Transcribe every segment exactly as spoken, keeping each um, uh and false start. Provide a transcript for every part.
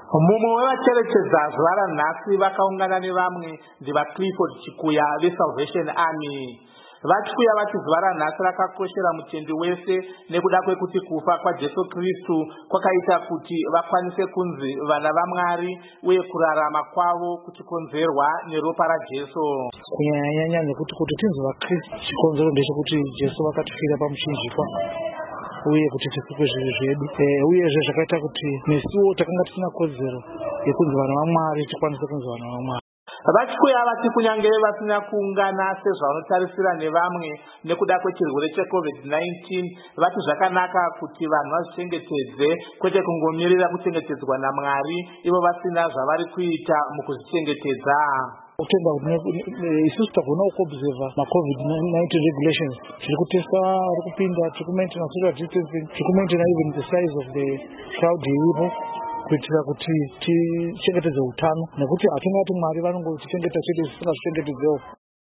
Mumwe wevacherechedza zuva ranhasi vakaungana nevamwe ndivaClifford Chikuya veSalvation Army. Vachikuya vati zuva ranhasi rakakoshera mutendi wese nekuda kwekuti kufa kwaJesu Kristu kwakaita kuti vakwanise kunzi vana vaMwari uye kurarama kwavo kuchikonzerwa neropa raJesu. Kunyanya nekuti kuti tinzi vaKristu chikonzero ndechekuti Jesu vakatifira pamuchinjikwa uye kuti tisikwe zvivi zvedu, uyezve zvakaita kuti nesuwo takanga tisina kodzero yekunzi vana vaMwari tikwanise kunzi vana vaMwari. Vachikuya vati kunyange vasina kuungana sezvavanotarisira nevamwe nekuda kwechirwere checovid nineteen, vati zvakanaka kuti vanhu vazvichengetedze kwete kungomirira kuchengetedzwa naMwari ivo vasina zvavari kuita mukuzvichengetedza. Kutenda kuti isusu tagona kuobserva macovid nineteen regulations, tiri kutesta, tiri kupinda, tiri kumaintaina social distancing, tiri kumaintaina even the size of the crowd iripo kuitira kuti tichengetedze utano, nekuti hatingati Mwari vanongotichengeta chete zvisingazvichengetedzewo.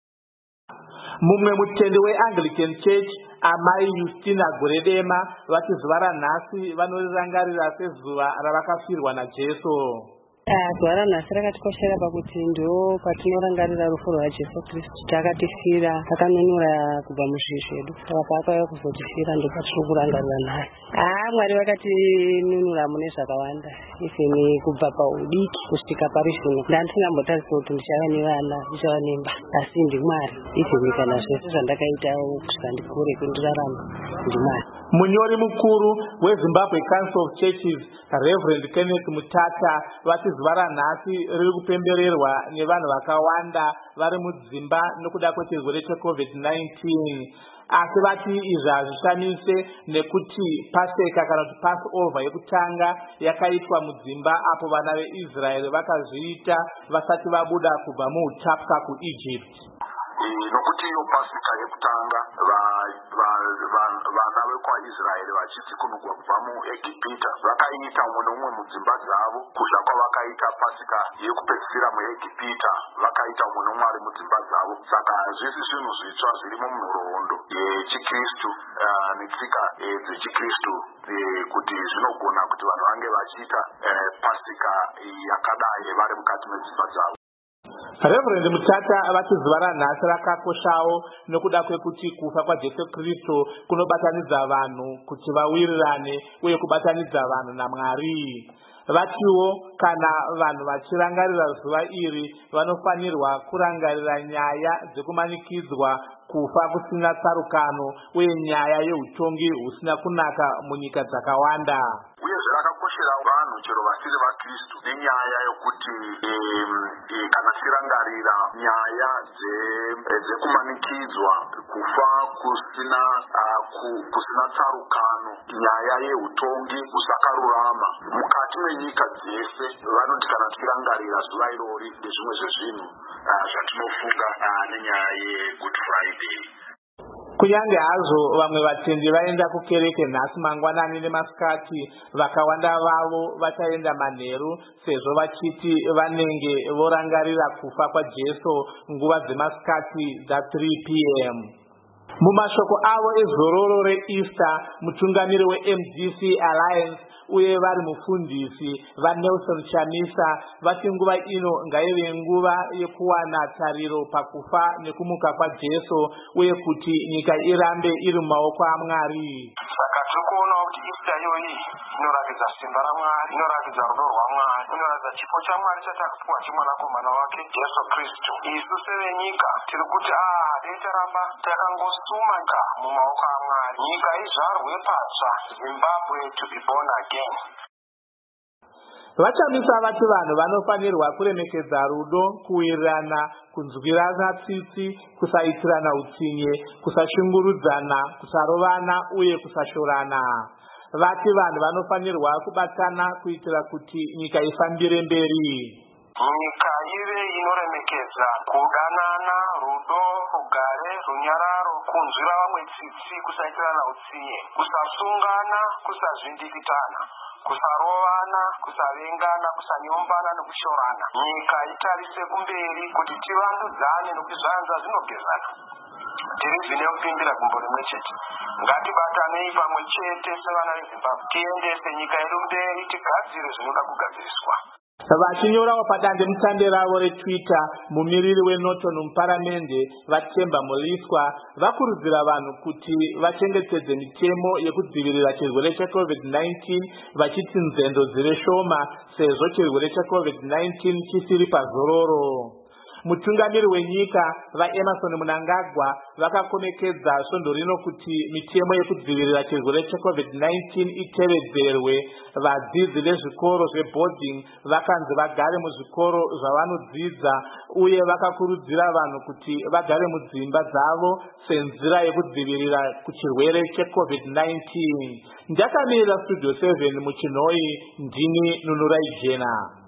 Mumwe mutendi weAnglican Church, Amai Justina Goredema, vati zuva ranhasi vanorirangarira sezuva ravakafirwa naJesu. Zuva ranhasi rakatikoshera pakuti ndo patinorangarira rufu rwaJesu Kristu. Takatifira, takanunura kubva muzvivi zvedu, saka paakauya kuzotifira ndo patiri kurangarira naye. Ah, Mwari vakatinunura mune zvakawanda, ifeni kubva paudiki kusvika pari zvino. Ndandingambotarisira kuti ndichava nevana, ndichava nemba, asi ndiMwari. Ifeni kana zvese zvandakaita kusvika ndikure kundirarama ndiMwari. Munyori mukuru weZimbabwe Council of Churches, Reverend Kenneth Mutata, vati zuva ranhasi riri kupembererwa nevanhu vakawanda vari mudzimba nokuda kwechirwere checovid nineteen. Asi vati izvi hazvishamise nekuti paseka kana kuti passover yekutanga yakaitwa mudzimba apo vana veIsraeri vakazviita vasati vabuda kubva muutapwa kuEgypt. Nokuti iyo pasika yekutanga vana vekwaIsraeri vachitsikungwa kubva muEgipita vakaita umwe nomumwe mudzimba dzavo, kusha kwavakaita pasika yekupedzisira muEgipita vakaita umwe nomumwe ari mudzimba dzavo. Saka zvisi zvinhu zvitsva zvirimo munhoroondo yechikristu netsika dzechikristu kuti zvinogona kuti vanhu vange vachiita pasika yakadai vari mukati medzimba dzavo. Reverend Mutata vati zuva ranhasi rakakoshawo nokuda kwekuti kufa kwaJesu Kristu kunobatanidza vanhu kuti vawirirane uye kubatanidza vanhu naMwari. Vatiwo kana vanhu vachirangarira zuva iri vanofanirwa kurangarira nyaya dzekumanikidzwa kufa kusina tsarukano uye nyaya yeutongi husina kunaka munyika dzakawanda. Uye zvakakoshera vanhu chero vasiri vaKristu nenyaya yokuti kana tirangarira nyaya dzekumanikidzwa kufa kusina kusina tsarukano, nyaya yeutongi husakarurama mukati menyika dzese, vanoti kana tirangarira zuva irori ndezvimwe zvezvinhu zvatinofunga nenyaya yeGood Friday. Kunyange hazvo vamwe vatendi vaenda kukereke nhasi mangwanani nemasikati, vakawanda vavo vachaenda manheru sezvo vachiti vanenge vorangarira kufa kwaJesu nguva dzemasikati dza-three p m. Mumashoko avo ezororo reEaster, mutungamiri weM D C Alliance uye vari mufundisi vaNelson Chamisa vati nguva ino ngaive nguva yekuwana tariro pakufa nekumuka kwaJesu uye kuti nyika irambe iri mumaoko aMwari. Saka tikuona kuti Easter iyoyi inoratidza simba raMwari, inoratidza rudo rwaMwari, inoratidza chipo chaMwari chatakapiwa chemwanakomana wake Jesu Kristu. Isu sevenyika tiri kuti ah dai taramba takangosumaka mumaoko aMwari, nyika izvarwe patsva, Zimbabwe to be born again. Vachamisa vati vanhu vanofanirwa kuremekedza rudo, kuwirirana, kunzwirana tsitsi, kusaitirana utsinye, kusashungurudzana, kusarovana uye kusashorana. Vati vanhu vanofanirwa kubatana kuitira kuti nyika ifambire mberi. Nyika ive inoremekedza kudanana, rudo, rugare, runyararo, kunzwira vamwe tsitsi, kusaitirana utsinye, kusasungana, kusazvindikitana, kusarovana, kusavengana, kusanyombana nekushorana. Nyika itarise kumberi kuti tivandudzane nokuti zvanza zvinogezana. tiri kupimbira gumbo rimwe chete. Ngatibatanei pamwe chete sevana veZimbabwe tiendese nyika yedu mberi, tigadzire zvinoda kugadziriswa. Vachinyorawo padande mutande ravo reTwitter, mumiriri weNorton muparamende Vatemba Muliswa vakurudzira vanhu kuti vachengetedze mitemo yekudzivirira chirwere cheCovid nineteen vachiti nzendo dzive shoma sezvo chirwere cheCovid nineteen chisiri pazororo. Mutungamiri wenyika vaEmerson Mnangagwa vakakomekedza svondo rino kuti mitemo yekudzivirira chirwere cheCovid nineteen itevedzerwe. Vadzidzi vezvikoro zveboarding vakanzi vagare muzvikoro zvavanodzidza uye vakakurudzira vanhu kuti vagare mudzimba dzavo senzira yekudzivirira kuchirwere cheCovid nineteen. Ndakamirira Studio seven muChinoi, ndini Nunurai Jena.